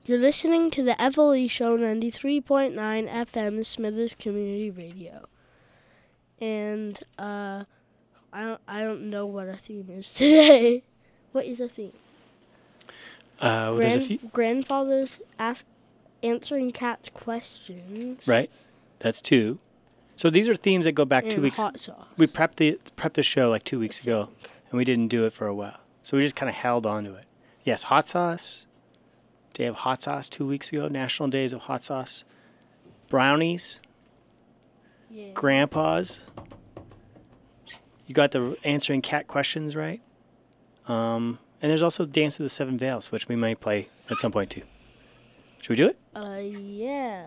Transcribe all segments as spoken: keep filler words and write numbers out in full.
You're listening to the F L E Show ninety-three point nine F M Smithers Community Radio. And uh, I don't I don't know what our theme is today. What is our theme? Uh, well, Grand, there's a few. Grandfathers ask answering cat questions. Right. That's two. So these are themes that go back and two weeks. Hot sauce. We prepped the prepped the show like two weeks ago, and we didn't do it for a while. So we just kind of held on to it. Yes, hot sauce. Day of hot sauce two weeks ago. National Days of Hot Sauce. Brownies. Yeah. Grandpas. You got the answering cat questions right. Um, and there's also Dance of the Seven Veils, which we might play at some point too. Should we do it? Uh, yeah.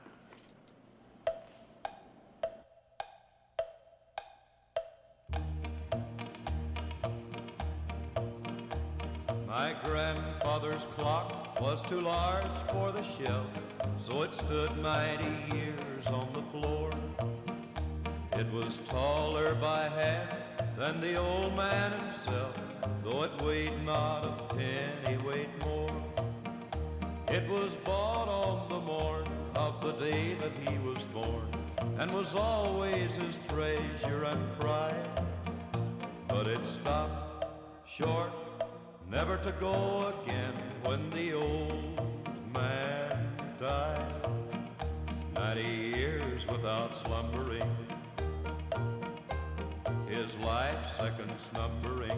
My grandfather's clock was too large for the shelf, so it stood ninety years on the floor. It was taller by half than the old man himself, though it weighed not a penny weight more. It was bought on the morn of the day that he was born, and was always his treasure and pride. But it stopped short, never to go again, when the old man died. Ninety years without slumbering, his life seconds numbering.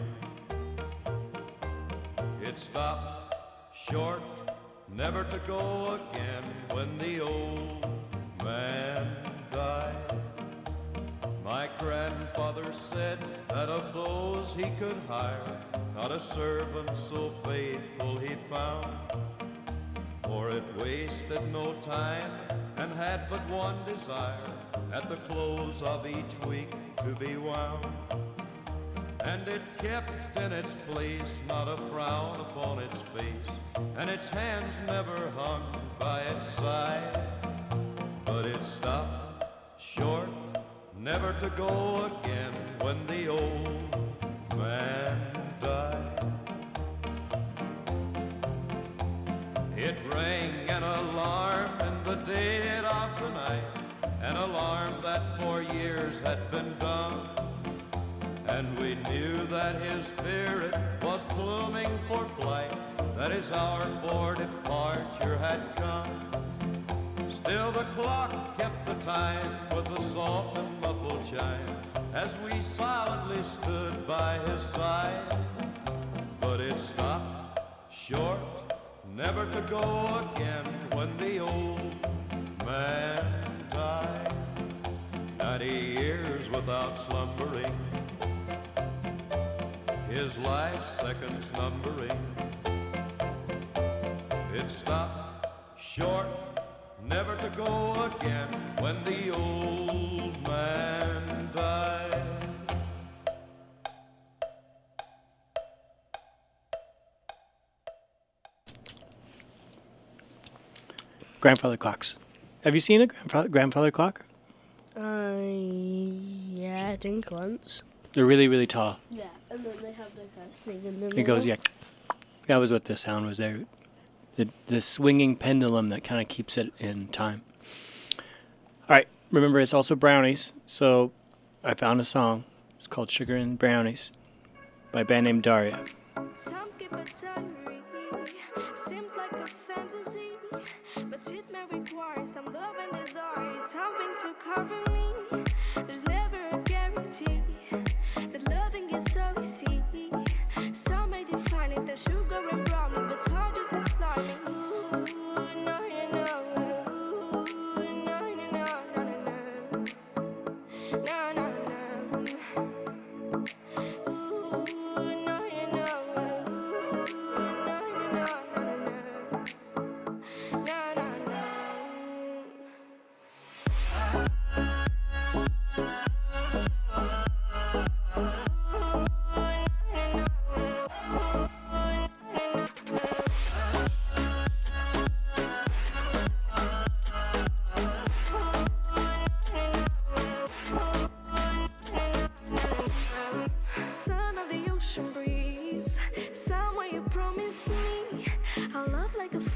It stopped short, never to go again, when the old man died. My grandfather said that of those he could hire, not a servant so faithful he found. For it wasted no time and had but one desire, at the close of each week to be wound. And it kept in its place, not a frown upon its face, and its hands never hung by its side. But it stopped short, never to go again, when the old man died. It rang an alarm in the dead of the night, an alarm that for years had been dumb. And we knew that his spirit was pluming for flight, that his hour for departure had come. Still the clock kept the time with a soft and muffled chime, as we silently stood by his side. But it stopped short, never to go again, when the old man died. Ninety years without slumbering, his life's seconds numbering. It stopped short, never to go again, when the old man died. Grandfather clocks. Have you seen a grandfather, grandfather clock? Uh, yeah, I think once. They're really, really tall. Yeah, and then they have like a thing in the middle. It goes, yeah. That was what the sound was there. The, the swinging pendulum that kind of keeps it in time. All right, remember it's also brownies. So I found a song. It's called Sugar and Brownies by a band named Daria. Some keep it diary, seems like a fantasy, but it may require some love and desire. It's something to cover me. There's never a guarantee that loving is so easy. Some may define it as sugar and brownies, but it's hard just as slimy. Ooh, no, no, no. Ooh, no, no, no, no, no, no. No, no, no. Ooh, no, no, no. Ooh, no, no, no, no, no. No, no, no.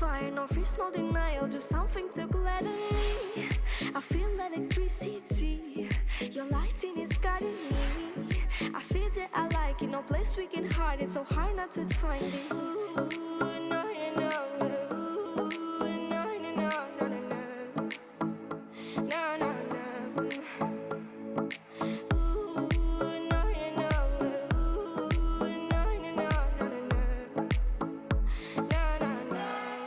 fire, no fears, no denial, just something to gladden me. I feel electricity, your lighting is guiding me. I feel that I like it, no place we can hide it, so hard not to find it. Ooh, no, no, no. Ooh, no, no, no, no, no, no. No, no, no. Ooh, no, no, no. Ooh, no, no, no, no, no, no. No, no, no.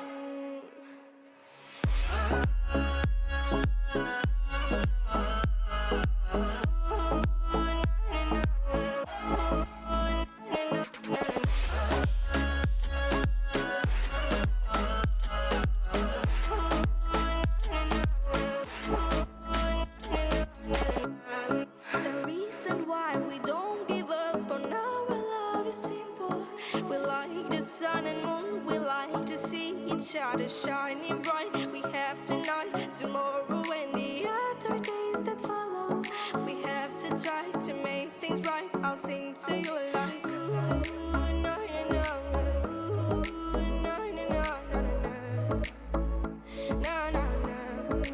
The reason why we don't give up on our love is simple. We like the sun and moon, we like to see each other shining bright. We have tonight, tomorrow, and the other days that follow. We have to try to make things right. I'll sing to you like ooh, no, no, no. Ooh, no, no, no, no, no, no. No, no, no.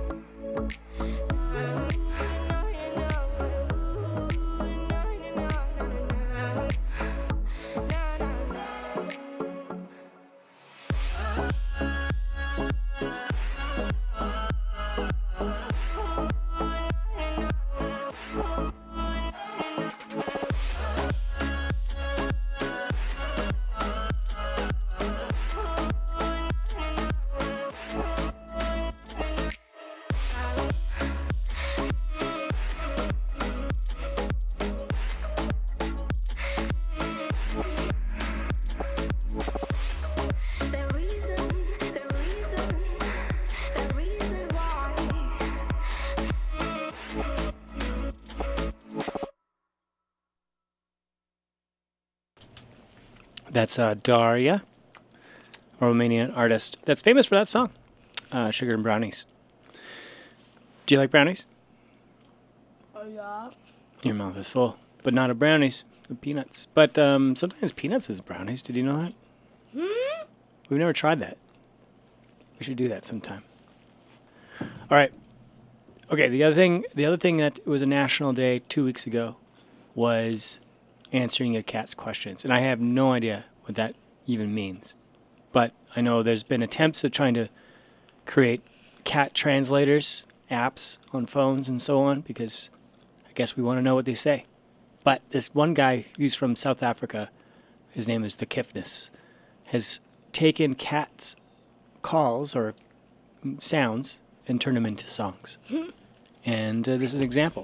The reason, the reason, the reason why. That's uh, Daria, a Romanian artist that's famous for that song, uh, Sugar and Brownies. Do you like brownies? Oh, yeah. Your mouth is full, but not of brownies, of peanuts. But um, sometimes peanuts is brownies. Did you know that? Hmm? We've never tried that. We should do that sometime. All right. Okay. The other thing, the other thing that was a national day two weeks ago, was answering your cat's questions, and I have no idea what that even means. But I know there's been attempts of trying to create cat translators, apps on phones and so on, because I guess we want to know what they say. But this one guy who's from South Africa, his name is the Kifness, has taken cats' calls or sounds and turned them into songs. And uh, this is an example.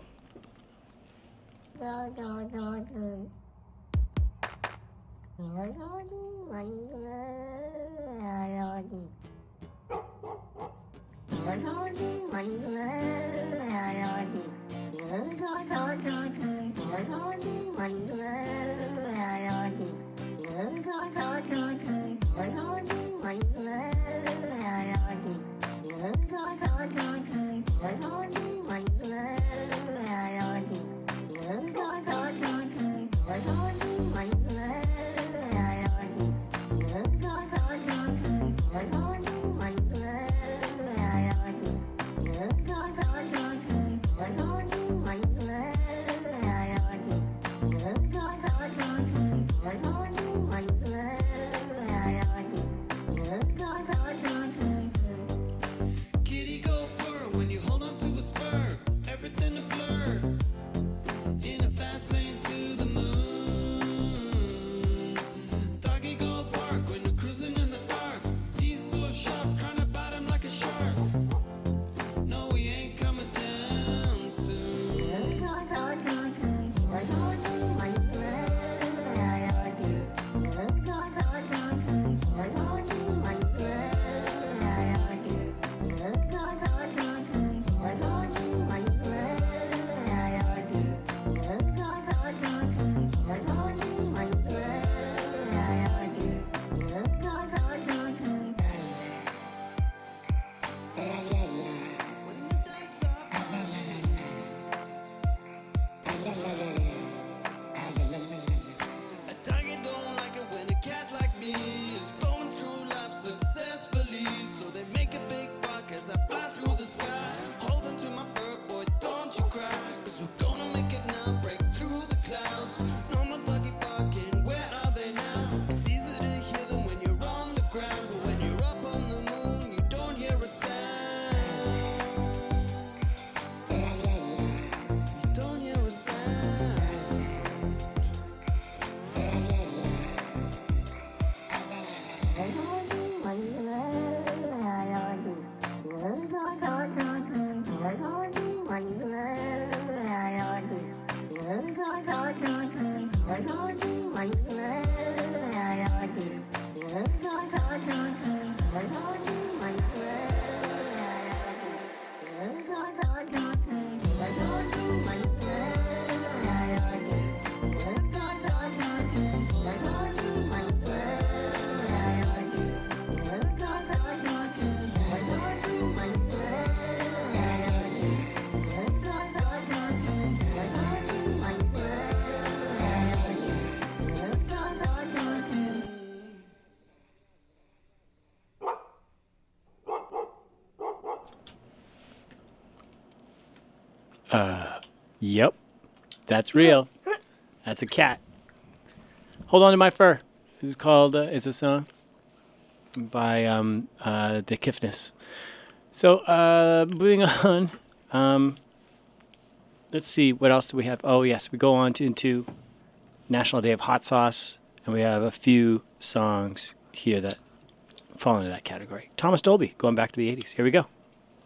Yep. That's real. That's a cat. Hold on to my fur. This is called, uh, is a song by um, uh, the Kiffness. So, uh, moving on. Um, let's see, what else do we have? Oh, yes, we go on to, into National Day of Hot Sauce, and we have a few songs here that fall into that category. Thomas Dolby, going back to the eighties. Here we go.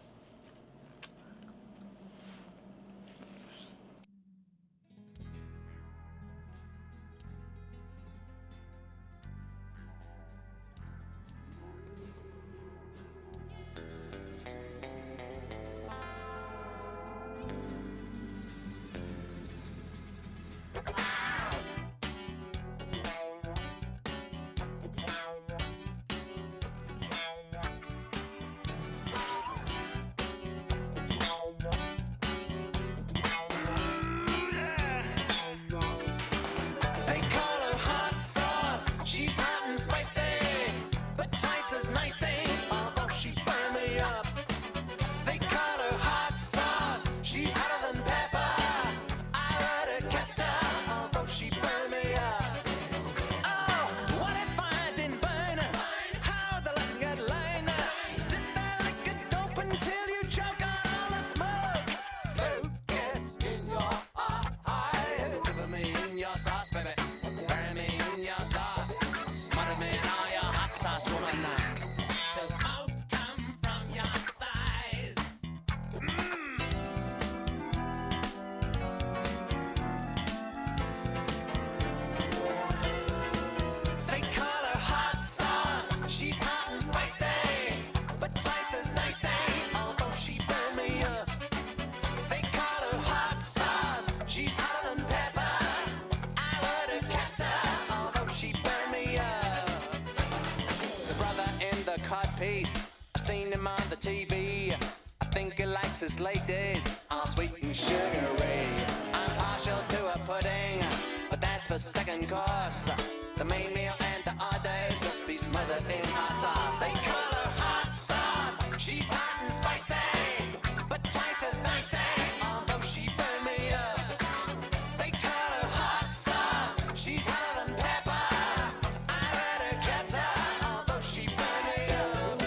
They call her hot sauce. She's hot and spicy, but twice as nicey. Although she burned me up. They call her hot sauce. She's hotter than pepper. I would have kept her, although she burned me up. Oh, what if I didn't burn her? How the lesson get learned? Sit there like a dope until you choke on all the smoke. Smoke gets in your eyes. Cover me in your sauce, baby. Bury me in your sauce. Smother me in all your hot sauce, woman. Till smoke come from your thighs. They call her hot sauce. She's hot and spicy, but twice as nicey. Although she burned me up. They call her hot sauce. She's hotter than pepper. I would have kept her, although she burned me up. The brother in the cut piece, I've seen him on the T V. I think he likes his ladies all sweet and sugary. I'm partial to a pudding, but that's for second course. The main meal and the others must be smothered in hot sauce. They call her hot sauce. She's hot and spicy, but twice as nicey. Although she burned me up. They call her hot sauce. She's hotter than pepper. I would have kept her, although she burned me up.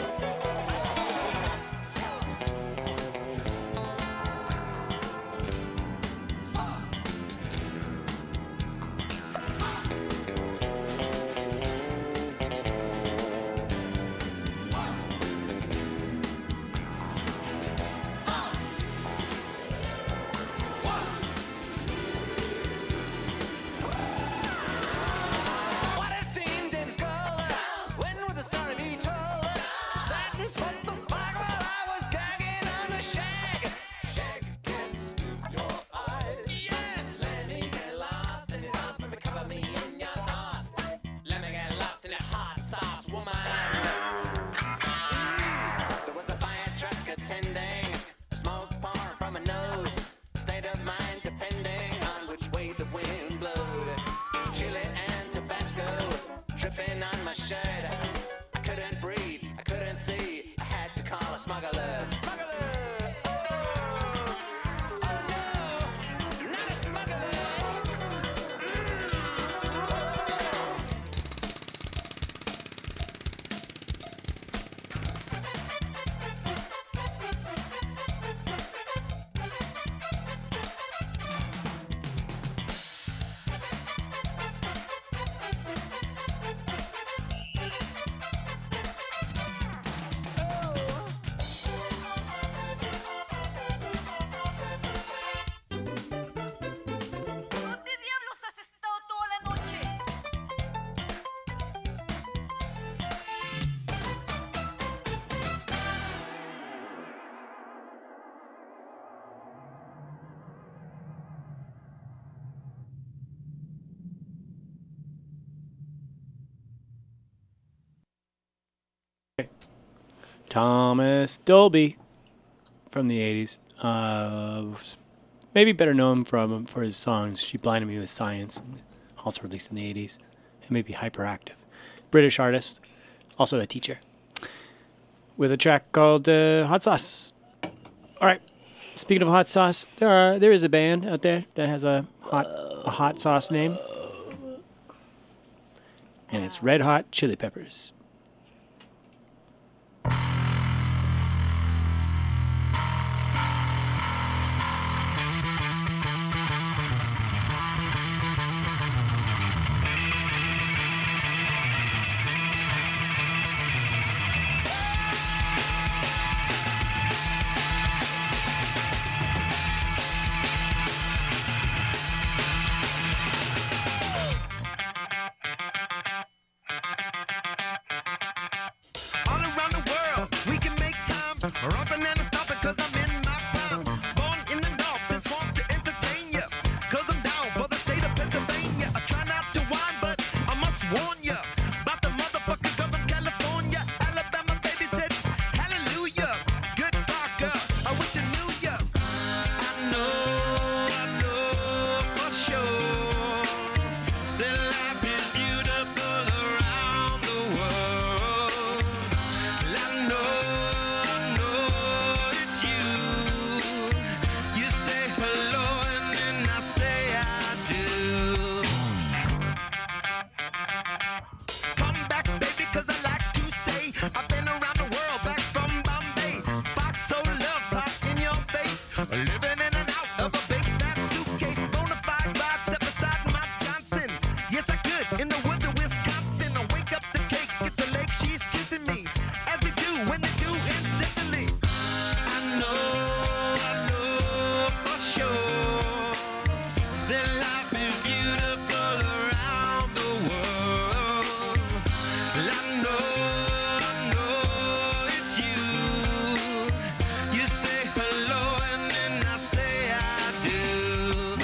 What if steamed in skull? When would the story be told? Sat and smoked the fire while I was gagging on the shag. Shag gets in your eyes. Yes. Let me get lost in your sauce, baby, cover me in your sauce. Let me get lost in your hot sauce, woman. There was a fire truck attending, smoke pouring from her nose. State of mind depending on which way the wind blowed. Chili and Tabasco dripping on my shirt. I couldn't breathe, I couldn't see. I had to call a smuggler. Smuggler! Oh, oh no, not a smuggler. ¿Dónde diablos has estado toda la noche? Thomas Dolby from the eighties. Uh, maybe better known from for his songs She Blinded Me with Science, also released in the eighties, and maybe Hyperactive. British artist, also a teacher, with a track called uh, Hot Sauce. All right, Speaking of hot sauce, there are there is a band out there that has a hot a hot sauce name, and it's Red Hot Chili Peppers. All around the world, we can make time. Rubbing and stopping cause I'm in my prime. Born in the north, been swamped to entertain ya. Cause I'm down for the state of Pennsylvania. I try not to whine, but I must warn ya. About the motherfucker government California. Alabama baby said, hallelujah. Good talker, I wish I knew ya. I know, I know for sure that life is beautiful around the world. I know, I know it's you. You say hello and then I say I do. Come back, baby, cause I like to say I've been around the world, back from Bombay. Fox so love pop in your face. Living in and out of a big fat suitcase. Bonafide ride, step beside my Johnson. Yes, I could in the woods of Wisconsin. I wake up the cake, it's the lake, she's kissing me. As we do when they do in Sicily. I know, I know for sure that life is beautiful around the world. I know, I know it's you. You say hello and then I say I do.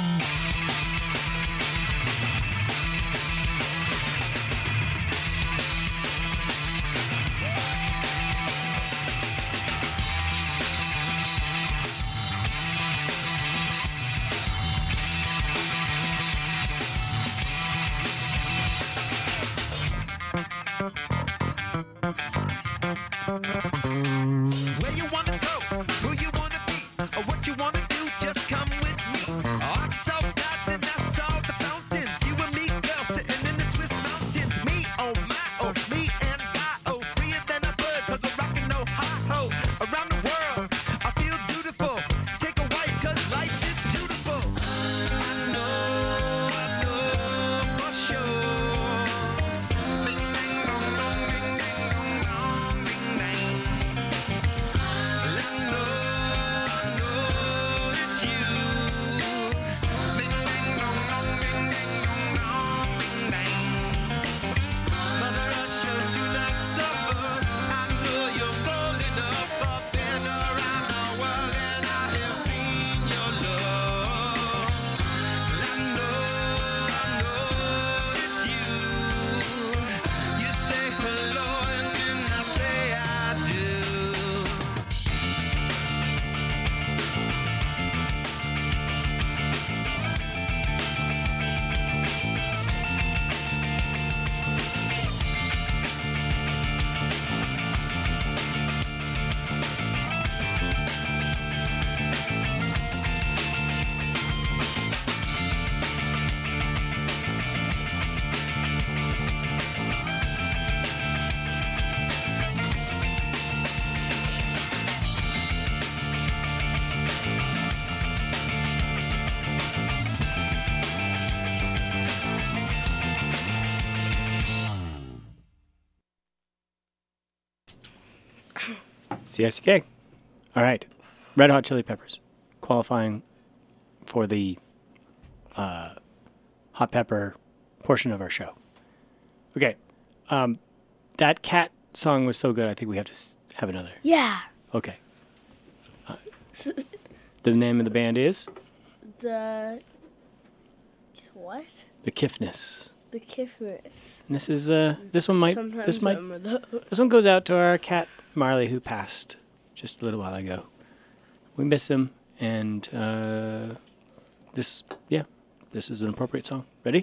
Where you wanna go, who you wanna be, or what you wanna do, just come with me. I saw God and I saw the fountains. You and me, girl, sitting in the Swiss mountains. Me, oh my, oh me and God, oh freer than a bird, cause we're rockin' no hi-ho. Around the world, I feel beautiful. Take a wife, cause life is beautiful. I know, I know for sure. Ding, ding, dong, dong, ding, ding, dong, dong, ding, dang. I know, I know it's you. Ding, ding, dong, dong, ding, ding, dong, dong, ding, dang. Mother Russia, do not suffer. I know you're bold enough. I've been around the world and I have seen your love. I know, I know it's you. You say hello and then I say I do. C I C K. All right. Red Hot Chili Peppers qualifying for the uh, hot pepper portion of our show. Okay. Um, that cat song was so good, I think we have to s- have another. Yeah. Okay. Uh, the name of the band is The what? The Kiffness. The Kiffness. And this is uh this one might Sometimes this might I'm a those. this one goes out to our cat Marley who passed just a little while ago. We miss him, and uh, this yeah, this is an appropriate song. Ready?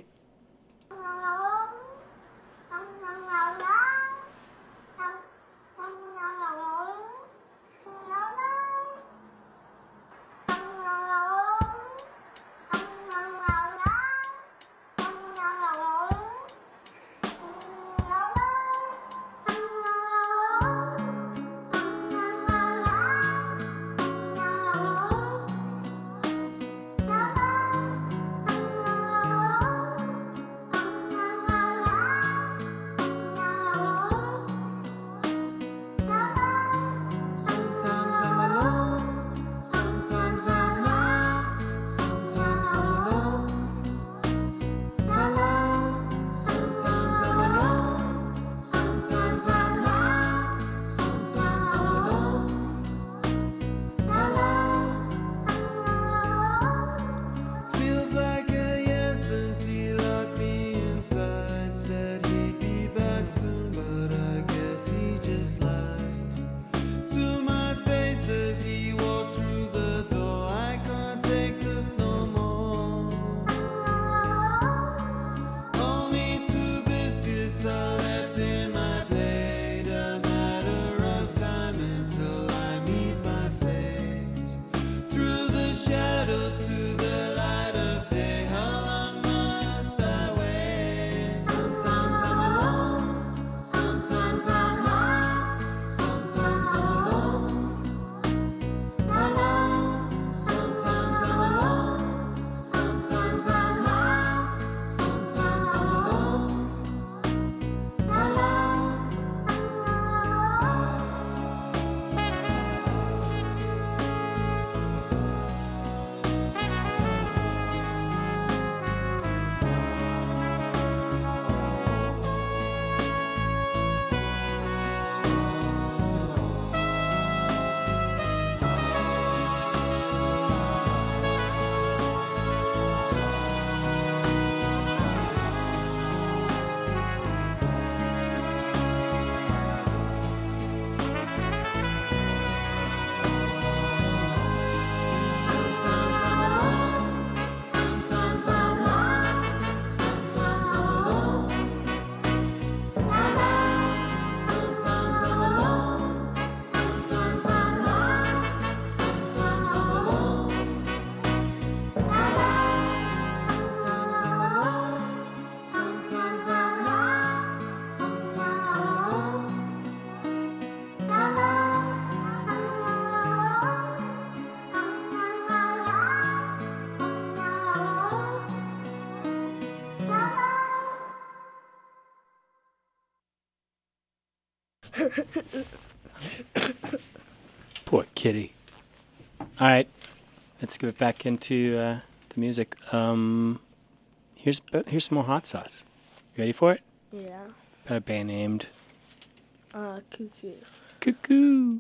Poor kitty. All right, let's get back into uh, the music. Um, here's here's some more hot sauce. You ready for it? Yeah. Got a band named Uh, Cuckoo. Cuckoo.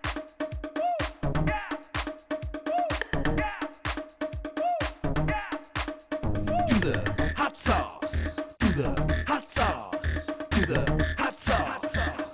Do the hot sauce. Do the hot sauce. Do the hot sauce.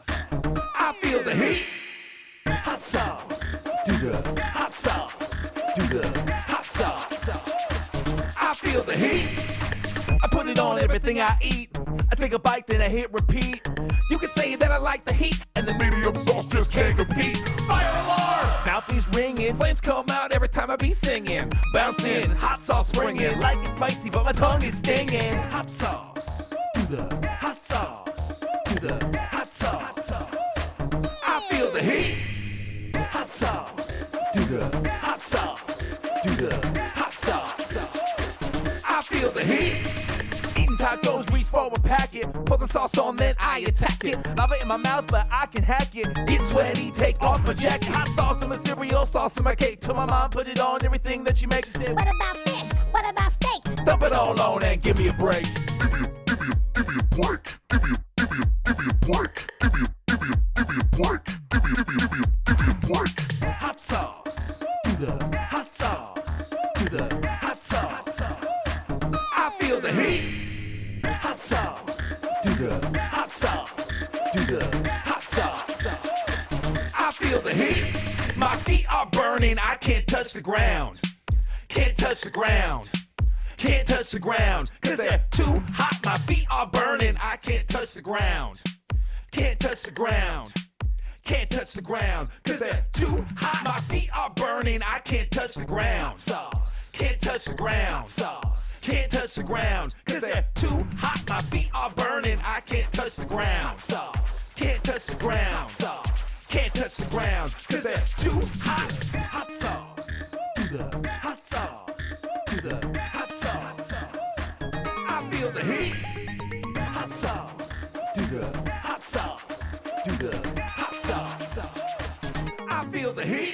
I feel the heat. Hot sauce. Do the hot sauce. Do the hot sauce. I feel the heat. I put it on everything I eat. I take a bite, then I hit repeat. You could say that I like the heat, and the medium sauce just can't compete. Fire alarm! Mouth is ringing, flames come out every time I be singing. Bouncing, hot sauce springing, like it's spicy, but my tongue is stinging. Hot sauce, do the hot sauce, do the hot sauce. I feel the heat. Hot sauce, do the hot sauce, do the hot sauce. I feel the heat. Eating tacos, reach for a packet. Put the sauce on, then I attack it. Lava in my mouth, but I can hack it. Get sweaty, take off my jacket. Hot sauce in my cereal, sauce in my cake. Till my mom put it on everything that she makes. She said, What about fish? What about steak? dump it all on and give me a break. Give me a, give me a, give me a break. Give me a, give me a, give me a break. Give me a, give me a, give me a break. Give me a, give me a, give me a, give me a break. Hot sauce, do the hot sauce, do the hot sauce. I feel the heat. Hot sauce, do the hot sauce, do the hot sauce. I feel the heat. My feet are burning, I can't touch the ground. Can't touch the ground. Can't touch the ground, cause they're too hot. My feet are burning, I can't touch the ground. Can't touch the ground. Can't touch the ground, cause they're too hot. My feet are burning, I can't touch the ground. Sauce. Can't touch the ground. Sauce. Can't touch the ground, cause they're too hot. My feet are burning, I can't touch the ground. Sauce. Can't touch the ground. Sauce. Can't touch the ground, cause they're too hot. Hot sauce. Do the hot sauce. Do the hot sauce. I feel the heat. Hot sauce. Do the hot sauce. Do the hot sauce. I feel the heat.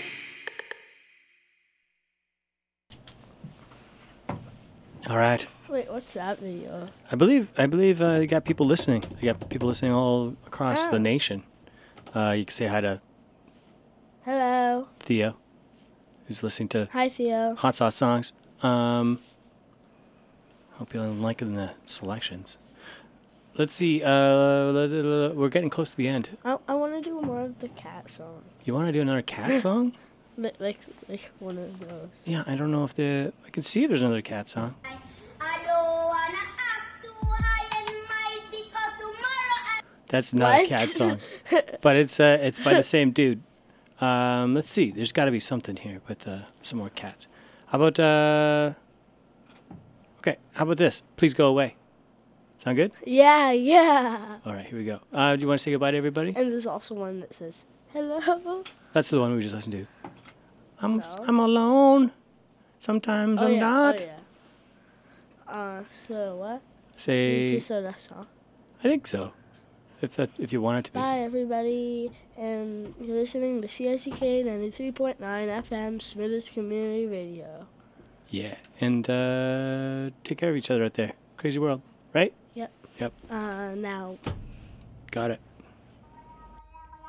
All right. Wait, what's that video? I believe I believe uh, you got people listening. You got people listening all across the Oh. nation. Uh, you can say hi to Hello. Theo, who's listening to Hi, Theo. hot sauce songs. Um, hope you're liking the selections. Let's see. Uh, we're getting close to the end. I, I want to do more of the cat song. You want to do another cat song? Like, like, like one of those. Yeah, I don't know if the I can see if there's another cat song. That's not a What? cat song, but it's uh, it's by the same dude. Um, let's see. There's got to be something here with uh, some more cats. How about uh? Okay, how about this? Please go away. Sound good? Yeah, yeah. All right, here we go. Uh, do you want to say goodbye to everybody? And there's also one that says, hello. That's the one we just listened to. I'm No. I'm alone. Sometimes Oh, I'm yeah. not. Oh, yeah. Uh, so what? Is Say, this a song? I think so. If that, if you want it to be. Bye, everybody. And you're listening to C I C K ninety-three point nine F M, Smithers Community Radio. Yeah, and uh, take care of each other out there. Crazy world, right? Yep. Yep. Uh, now. Got it.